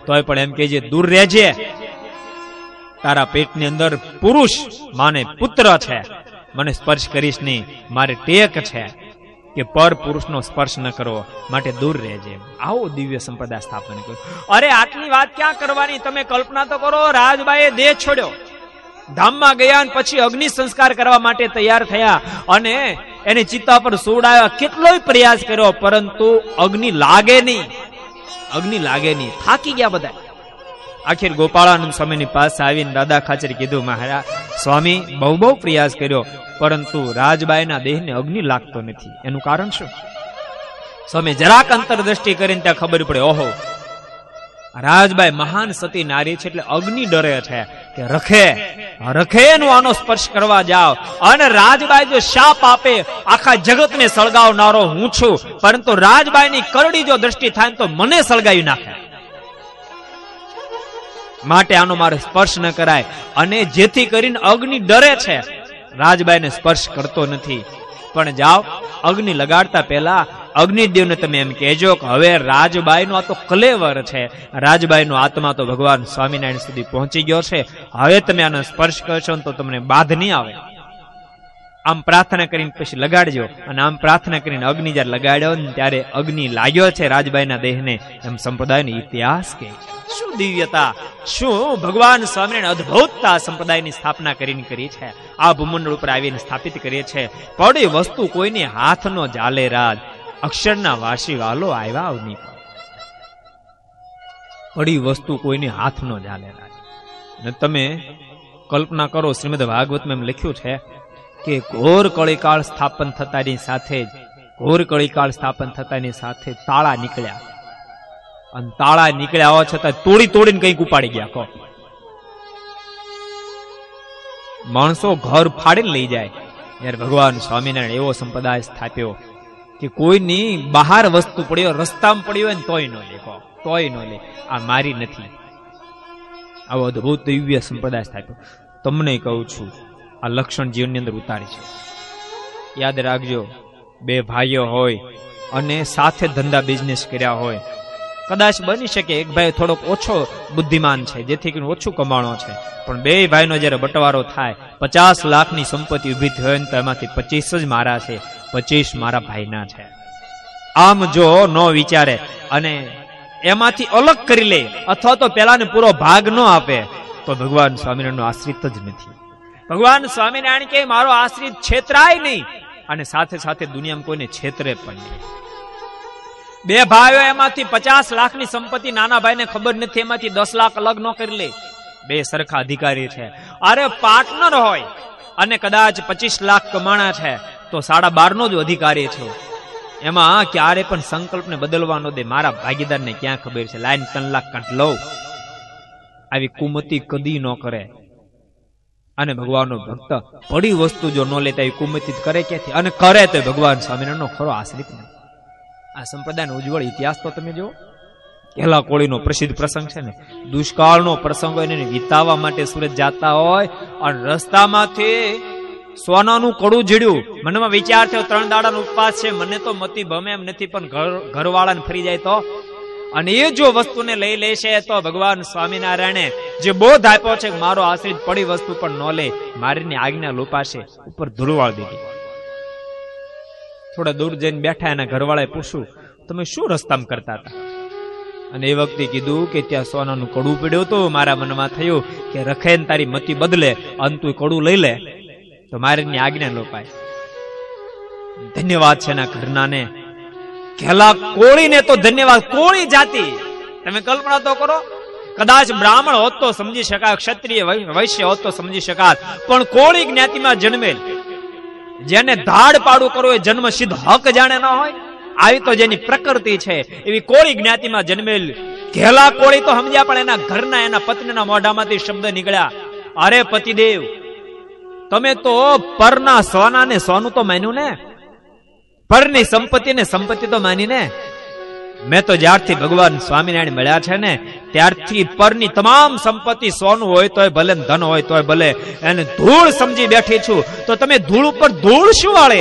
તોય પણ એમ કહેજે દૂર રહેજે, તારા પેટની અંદર પુરુષ માને પુત્ર છે, મને સ્પર્શ કરીશ નહીં, મારે ટેક છે કે પર પુરુષનો સ્પર્શ ન કરવો, માટે દૂર રહેજે. આવો દિવ્ય સંપ્રદાય સ્થાપન કર્યો. અરે આટલી વાત ક્યાં કરવાની, તમે કલ્પના તો કરો. રાજબાઈએ દેહ છોડ્યો, ધામમાં ગયા અને પછી અગ્નિ સંસ્કાર કરવા માટે તૈયાર થયા અને એને ચિત્તા પર સુવડાવ્યા. કેટલોય પ્રયાસ કર્યો પરંતુ અગ્નિ લાગે નહીં, અગ્નિ લાગે નહીં. થાકી ગયા બધા. આખિર ગોપાળાનંદ સ્વામીની પાસે આવીને દાદા ખાચર કીધું, મહારાજ સ્વામી બહુ પ્રયાસ કર્યો પરંતુ રાજબાઈના દેહને અગ્નિ લાગતો નથી, એનું કારણ શું? સ્વામી જરાક અંતરદ્રષ્ટિ કરીને ત્યાં ખબર પડે, ઓહો રાજબાઈ મહાન સતી નારી છે એટલે અગ્નિ ડરે છે કે રખે નો આનો સ્પર્શ કરવા જાઓ. અને રાજબાઈ જો શાપ આપે, આખા જગતને સળગાવનારો હું છું, પરંતુ રાજબાઈની કરડી જો દ્રષ્ટિ થાય તો મને સળગાવી નાખે, માટે આનો મારે સ્પર્શ ન કરાય. અને જેથી કરીને અગ્નિ ડરે છે, રાજબાઈને સ્પર્શ કરતો નથી. પણ જાઓ અગ્નિ લગાડતા પહેલા અગ્નિદેવને તમે એમ કહેજો કે હવે રાજબાઈનો આ તો કલેવર છે, રાજબાઈનો આત્મા તો ભગવાન સ્વામિનારાયણ સુધી પહોંચી ગયો છે, હવે તમે આનો સ્પર્શ કરશો તો તમને બાધ નહીં આવે. આમ પ્રાર્થના કરીને પછી લગાડજો. અને આમ પ્રાર્થના કરીને અગ્નિ જયારે લગાડ્યો ને ત્યારે અગ્નિ લાગ્યો છે રાજબાઈના દેહને, એમ સંપ્રદાયનો ઇતિહાસ કે શું દિવ્યતા, શું ભગવાન સ્વામિનારાયણ અદ્ભુતતા સંપ્રદાયની સ્થાપના કરીને કરી છે. આ ભૂમંડળ ઉપર આવીને સ્થાપિત કરીએ છે. પડી વસ્તુ કોઈને હાથ નો જાલે રાજ, અક્ષરના વાસી વાલો આવ્યા અવની. પડી વસ્તુ કોઈને હાથ નો જાલે રાજ. ને તમે કલ્પના કરો, શ્રીમદ ભાગવતમાં એમ લખ્યું છે કે ઘોર કળીકાળ સ્થાપન થતાની સાથે જ તાળા નીકળ્યા, અને તાળા નીકળ્યા હોવા છતાં તોડીને કંઈક ઉપાડી ગયા. કહો માણસો ઘર ફાડીને લઈ જાય. યાર ભગવાન સ્વામિનારાયણ એવો સંપ્રદાય સ્થાપ્યો કે કોઈની બહાર વસ્તુ પડી હોય, રસ્તામાં પડી હોય ને તોય ન લે, તોય ન લે, આ મારી નથી. આવો અદભુત દિવ્ય સંપ્રદાય સ્થાપ્યો. તમને કહું છું આ લક્ષણ જીવનની અંદર ઉતારી છે. યાદ રાખજો, બે ભાઈઓ હોય અને સાથે ધંધા બિઝનેસ કર્યા હોય, કદાચ બની શકે એક ભાઈ થોડોક ઓછો બુદ્ધિમાન છે, જેથી કરીને ઓછું કમાણો છે, પણ બે ભાઈનો જયારે બટવારો થાય, 50 લાખની સંપત્તિ ઉભી થઈ હોય ને તો એમાંથી 25 જ મારા છે, 25 મારા ભાઈના છે. આમ જો ન વિચારે અને એમાંથી અલગ કરી લે અથવા તો પેલાને પૂરો ભાગ ન આપે તો ભગવાન સ્વામિનારાયણનો આશ્રિત જ નથી. ભગવાન સ્વામિનારાયણ કે મારો આશ્રિત છેતરાય નહીં, અને સાથે સાથે દુનિયામાં કોઈને છેતરે પણ નહીં. બે ભાઈઓ એમાંથી 50 લાખની સંપત્તિ નાના ભાઈને ખબર નથી, એમાંથી 10 લાખ અલગ ન કરી લે. બે સરખા અધિકારી છે. અરે પાર્ટનર હોય અને કદાચ 25 લાખ કમાણા છે તો 12.5 નો જ અધિકારી છે. એમાં ક્યારે પણ સંકલ્પને બદલવાનો દે. મારા ભાગીદારને ક્યાં ખબર છે, લાઈન 3 લાખ કાઢ લઉં, આવી કુમતી કદી ન કરે. અને ભગવાનનો ભક્ત પડી વસ્તુ જો ન લેતા એ કુમતી કરે ક્યાંથી? અને કરે તો ભગવાન સ્વામિનારાયણનો ખરો આશ્રિત નથી. આ સંપ્રદાયનો ઉજ્જવળ ઇતિહાસ તો તમે જુઓ. કેલા કોળીનો પ્રસિદ્ધ પ્રસંગ છે ને, દુષ્કાળનો પ્રસંગ હોય ને વિતાવવા માટે સુરત જતા હોય અને રસ્તામાંથી સોનાનું કડું જીડ્યું. મનમાં વિચાર થયો 3 દાડાનો ઉપવાસ છે, મને તો મતી ભમે એમ નથી, પણ ઘરવાળાને ફરી જાય તો, અને એ જો વસ્તુને લઈ લેશે તો ભગવાન સ્વામિનારાયણે જે બોધ આપ્યો છે મારો આશ્રિત પડી વસ્તુ પણ ન લે, મારીની આજ્ઞા લોપાશે, ઉપર ધૂળવાળ દીધી. થોડા દૂર જઈને બેઠા, એના ઘરવાળાએ પૂછ્યું તમે શું રસ્તામાં કરતા હતા? અને એ વખતે કીધું કે ત્યાં સોનાનું કડું પડ્યું હતું, મારા મનમાં થયું કે રખે ને તારી મતી બદલે અને તું કડું લઈ લે તો મારીની આજ્ઞા લોપાય. ધન્યવાદ છે એના ઘરનાને. ખેલા કોળીને તો ધન્યવાદ. કોળી જાતિ તમે કલ્પના તો કરો, કદાચ બ્રાહ્મણ હોત તો સમજી શકાય, ક્ષત્રિય વૈશ્ય હોત તો સમજી શકાય, પણ કોળી જ્ઞાતિમાં જન્મેલ, જેને ધાડ પાડું કરવું એ જન્મ સિદ્ધ હક જાણે ન હોય, આવી તો જેની પ્રકૃતિ છે એવી કોળી જ્ઞાતિમાં જન્મેલ ઘેલા કોળી તો સમજ્યા, પણ એના ઘરના એના પત્નીના મોઢામાંથી શબ્દ નીકળ્યા, અરે પતિદેવ તમે તો પરના સોનાને સોનું તો માન્યું ને, પરની સંપત્તિને સંપત્તિ તો માની ને. મેં તો જ્યારથી ભગવાન સ્વામિનારાયણ મળ્યા છે ને ત્યારથી પરની તમામ સંપત્તિ સોનું હોય તોય ભલે, ધન હોય તોય ભલે, એને ધૂળ સમજી બેઠી છું. તો તમે ધૂળ ઉપર ધૂળ શું વાળે?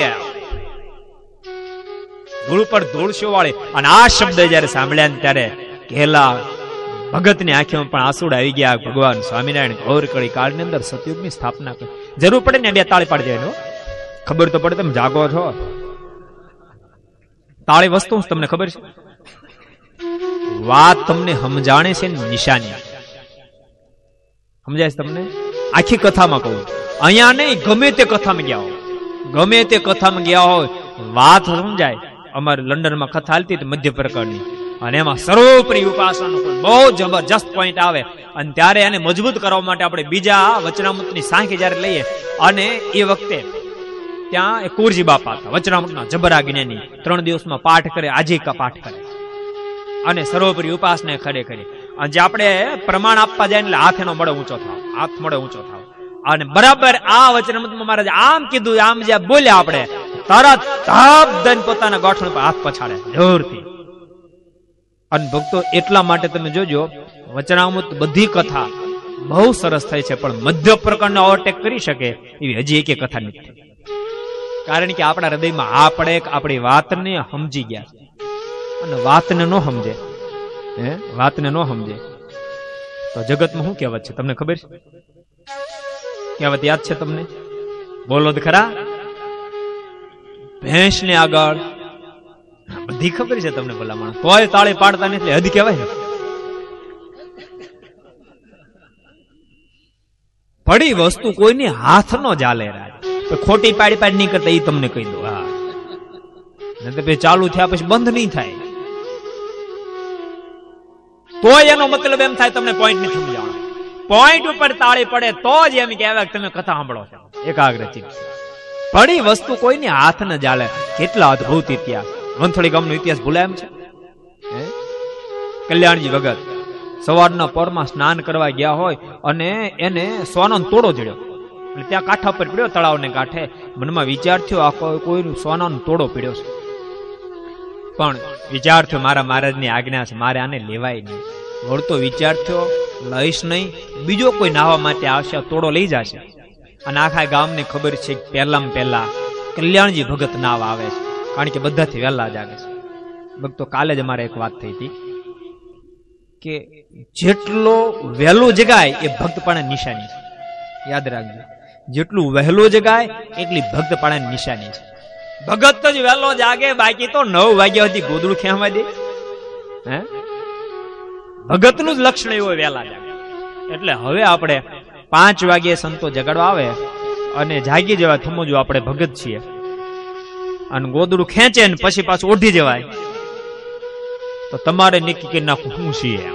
ધૂળ ઉપર ધૂળ શું વાળે? અને આ શબ્દ જયારે સાંભળ્યા ને ત્યારે ઘેલા ભગતની આંખોમાં પણ આંસુડા આવી ગયા. ભગવાન સ્વામિનારાયણ ઘોર કળી કાળની અંદર સતયુગની સ્થાપના કરી. જરૂર પડે ને બે તાળી પાડી દેવાનો, ખબર તો પડે તમે જાગો છો. તાળી વસ્તુ તમને ખબર છે, વાત તમને સમજાણે છે નિશાની. સમજાય છે તમને? આખી કથામાં કહું, અહીંયા નહીં, ગમે તે કથામાં ગયા હોય, ગમે તે કથામાં ગયા હોય, વાત સમજાય. અમારે લંડનમાં કથા હાલતી હતી મધ્ય પ્રકારની, અને એમાં સર્વોપરી ઉપાસનાનો બહુ જબરજસ્ત પોઈન્ટ આવે. અને ત્યારે એને મજબૂત કરવા માટે આપણે બીજા વચનામૃતની સાંખી જયારે લઈએ, અને એ વખતે ત્યાં એક કુરજી બાપા હતા વચનામૃતના જબરા જ્ઞાની, 3 દિવસમાં પાઠ કરે, આજીકા પાઠ કરે, અને સર્વોપરી ઉપાસના ખડે કરી. અને જે આપણે પ્રમાણ આપવા જાય એટલે હાથ એનો મળે ઊંચો થાવ, હાથ મળે ઊંચો થાવ. અને બરાબર આ વચનામૃતમાં મહારાજ આમ કીધું, આમ જે બોલ્યા આપણે તરત તાપ દઈને પોતાના ગોઠણ પર હાથ પછાડે જોરથી. અને ભક્તો એટલા માટે તમે જોજો, વચનામૃત બધી કથા બહુ સરસ થઈ છે, પણ મધ્ય પ્રકારનો ઓવરટેક કરી શકે એવી હજી એક કથા નથી. કારણ કે આપણા હૃદયમાં આપણે આપણી વાતને સમજી ગયા છે, અને વાતને ન સમજે, વાતને ન સમજે તો જગતમાં શું કહેવત છે તમને ખબર છે? કહેવત યાદ છે તમને? બોલો તો ખરા. ભેંસ ને આગળ બધી ખબર છે તમને, ભલા માણસ તોય તાળી પાડતા નથી, હદ કહેવાય. પડી વસ્તુ કોઈની હાથ નો જાલે રાજ, ખોટી પાડી પાડી નહીં કરતા, એ તમને કહી દો. હા, નહીં ચાલુ થયા પછી બંધ નહીં થાય, તોય એનો મતલબ એમ થાય તમને પોઈન્ટ નથી સમજાવવાનો. પોઈન્ટ ઉપર તાળી પડે તો જ એમ કહેવાય તમે કથા સાંભળો છો એકાગ્રચિત્ત. પડી વસ્તુ કોઈની હાથ ન જાલે. કેટલા અદભુત ઇતિહાસ. વંથળી ગામનો ઇતિહાસ ભૂલાય એમ છે? કલ્યાણજી ભગત સવારના પોરમાં સ્નાન કરવા ગયા હોય, અને એને સોનાનો તોડો જડ્યો, એટલે ત્યાં કાંઠા પર પડ્યો, તળાવને કાંઠે. મનમાં વિચાર થયો આ કોઈ સોનાનો તોડો પડ્યો છે, પણ વિચાર થયો મારા મહારાજની આજ્ઞા છે, મારે આને લેવાય નહીં. વળતો વિચાર થયો લઈશ નહીં, બીજો કોઈ નાહવા માટે આવશે, તોડો લઈ જશે. અને આખા ગામને ખબર છે કે પહેલા કલ્યાણજી ભગત નાવ આવે છે, કારણ કે બધાથી વહેલા જાગે છે. ભક્તો કાલે જ અમારે એક વાત થઈ હતી કે જેટલો વહેલો જગાય એ ભક્તપણાની નિશાની છે. યાદ રાખજો, જેટલું વહેલો જગાય એટલી ભક્તપણાની નિશાની છે. ભગત જ વહેલો જાગે, બાકી તો 9 વાગ્યા સુધી ગોદડું ખેંચવા દે. ભગતનું જ લક્ષણ એવું વહેલા જાગે. એટલે હવે આપણે 5 વાગ્યે સંતો જગાડવા આવે અને જાગી જવા સમજવું આપણે ભગત છીએ, અને ગોદડું ખેંચે ને પછી પાછું ઓઢી જવાય તો તમારે નક્કી કરી નાખવું શું છીએ.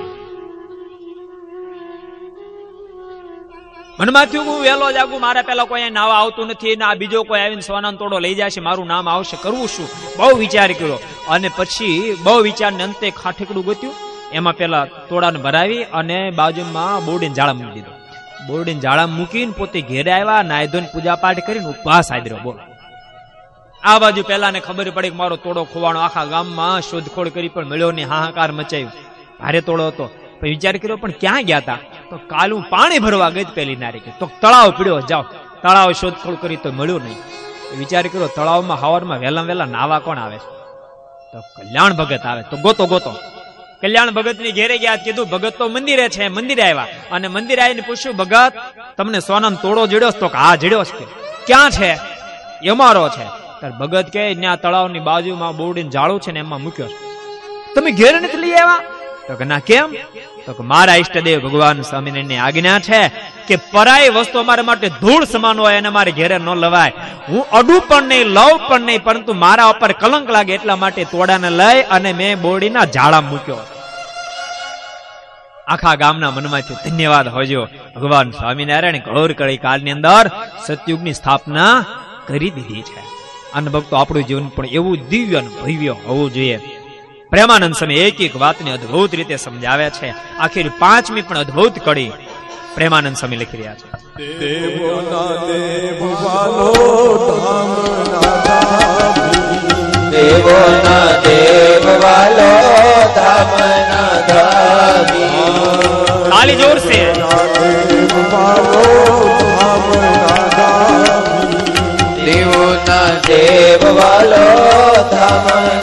મનમાં થયું હું વહેલો જાગું, મારે પેલા કોઈ નાવા આવતું નથી, ને આ બીજો કોઈ આવીને સોનાનો તોડો લઈ જશે, મારું નામ આવશે, કરવું શું? બહુ વિચાર કર્યો, અને પછી બહુ વિચારને અંતે ખાઠીકડું ગોત્યું. એમાં પેલા તોડાને ભરાવી અને બાજુમાં બોરડીને જાળા મૂકી દીધો. બોરડીને જાળા મૂકીને પોતે ઘેરે આવ્યા, નાઈ ધોઈને પૂજા પાઠ કરીને ઉપવાસ આદર્યો. બોલો, આ બાજુ પેલા ને ખબર પડી કે મારો તોડો ખોવાણો, આખા ગામમાં શોધખોળ કરી પણ મળ્યો નહીં, હાહાકાર મચાવ્યું. ભારે તોડો હતો. પછી વિચાર કર્યો પણ ક્યાં ગયા હતા? તો કાલ હું પાણી ભરવા ગઈ પેલી નારી, તો તળાવ પીડ્યો, જાઓ તળાવ શોધખોળ કરી તો મળ્યું નહીં. વિચાર કર્યો તળાવમાં હવારમાં વહેલા નાવા કોણ આવે છે? તો કલ્યાણ ભગત આવે. તો ગોતો કલ્યાણ ભગત ની ઘેરે ગયા, કીધું ભગત તો મંદિરે છે. મંદિરે આવ્યા અને મંદિરે આવીને પૂછ્યું ભગત તમને સોનાનો તોડો જડ્યો? તો હા જડ્યો છે. ક્યાં છે? એ અમારો છે. ત્યારે ભગત કહે ત્યાં તળાવની બાજુમાં બોરડીને જાળું છે ને એમાં મૂક્યો છે. તમે ઘેર નથી લઈ આવ્યા? તો કે ના. કેમ? તો કે મારા ઈષ્ટદેવ ભગવાન સ્વામિનારાયણની આજ્ઞા છે કે પરાય વસ્તુ અમારા માટે ધૂળ સમાન હોય અને મારે ઘેરે ન લવાય. હું અડું પણ નહીં, લવ પણ નહીં, પરંતુ મારા ઉપર કલંક લાગે એટલા માટે તોડાને લઈ અને મેં બોરડીના જાળા મૂક્યો. આખા ગામના મનમાંથી ધન્યવાદ હોજો, ભગવાન સ્વામિનારાયણ ઘોર કળી કાળની અંદર સતયુગની સ્થાપના કરી દીધી છે. અને ભક્તો આપણું જીવન પણ એવું દિવ્ય અને ભવ્ય હોવું જોઈએ. પ્રેમાનંદ સ્વામી એક વાતને અદભુત રીતે સમજાવે છે. આખિર 5મી પણ અદભુત કડી પ્રેમાનંદ સ્વામી લખી રહ્યા છે. દેવોના દેવ વાલો ધામના ધામી. તાલી જોર સે. દેવોના દેવ વાલો ધામના